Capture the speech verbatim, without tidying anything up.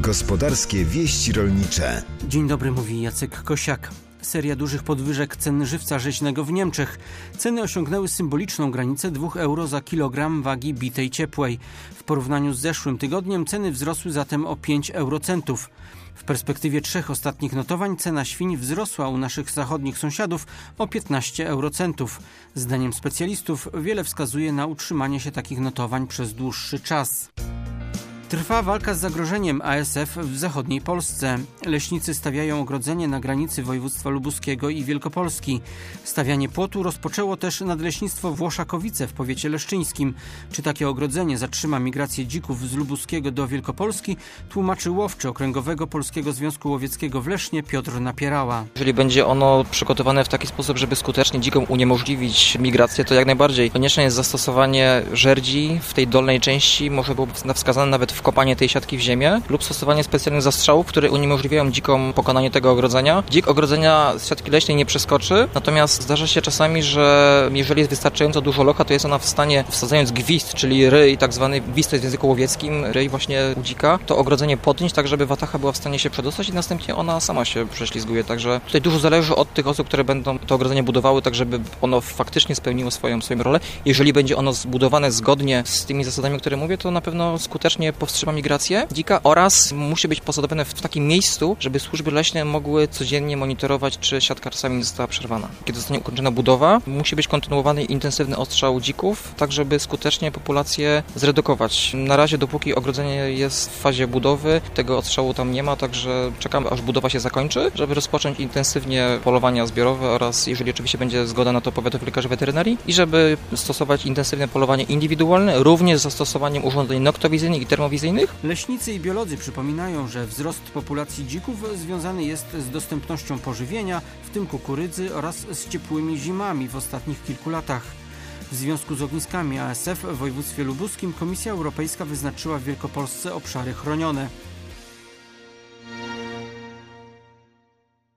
Gospodarskie wieści rolnicze. Dzień dobry, mówi Jacek Kosiak. Seria dużych podwyżek cen żywca rzeźnego w Niemczech. Ceny osiągnęły symboliczną granicę dwóch euro za kilogram wagi bitej ciepłej. W porównaniu z zeszłym tygodniem ceny wzrosły zatem o pięć eurocentów. W perspektywie trzech ostatnich notowań cena świń wzrosła u naszych zachodnich sąsiadów o piętnaście eurocentów. Zdaniem specjalistów wiele wskazuje na utrzymanie się takich notowań przez dłuższy czas. Trwa walka z zagrożeniem A S F w zachodniej Polsce. Leśnicy stawiają ogrodzenie na granicy województwa lubuskiego i Wielkopolski. Stawianie płotu rozpoczęło też Nadleśnictwo Włoszakowice w powiecie leszczyńskim. Czy takie ogrodzenie zatrzyma migrację dzików z lubuskiego do Wielkopolski, tłumaczy łowczy Okręgowego Polskiego Związku Łowieckiego w Lesznie Piotr Napierała. Jeżeli będzie ono przygotowane w taki sposób, żeby skutecznie dzikom uniemożliwić migrację, to jak najbardziej konieczne jest zastosowanie żerdzi w tej dolnej części, może byłoby wskazane nawet wkopanie tej siatki w ziemię lub stosowanie specjalnych zastrzałów, które uniemożliwiają dzikom pokonanie tego ogrodzenia. Dzik ogrodzenia z siatki leśnej nie przeskoczy, natomiast zdarza się czasami, że jeżeli jest wystarczająco dużo locha, to jest ona w stanie, wsadzając gwizd, czyli ryj, tak zwany gwizd to jest w języku łowieckim, ryj właśnie u dzika, to ogrodzenie podnieść, tak żeby watacha była w stanie się przedostać i następnie ona sama się prześlizguje. Także tutaj dużo zależy od tych osób, które będą to ogrodzenie budowały, tak żeby ono faktycznie spełniło swoją, swoją rolę. Jeżeli będzie ono zbudowane zgodnie z tymi zasadami, które mówię, to na pewno skutecznie powstrzyma migrację dzika oraz musi być posadowione w takim miejscu, żeby służby leśne mogły codziennie monitorować, czy siatka czasami nie została przerwana. Kiedy zostanie ukończona budowa, musi być kontynuowany intensywny ostrzał dzików, tak żeby skutecznie populację zredukować. Na razie, dopóki ogrodzenie jest w fazie budowy, tego ostrzału tam nie ma, także czekamy, aż budowa się zakończy, żeby rozpocząć intensywnie polowania zbiorowe oraz, jeżeli oczywiście będzie zgoda na to, powiatowych lekarzy weterynarii i żeby stosować intensywne polowanie indywidualne, również z zastosowaniem urządzeń noktowizyjnych i termowizyjnych. Leśnicy i biolodzy przypominają, że wzrost populacji dzików związany jest z dostępnością pożywienia, w tym kukurydzy, oraz z ciepłymi zimami w ostatnich kilku latach. W związku z ogniskami A S F w województwie lubuskim Komisja Europejska wyznaczyła w Wielkopolsce obszary chronione.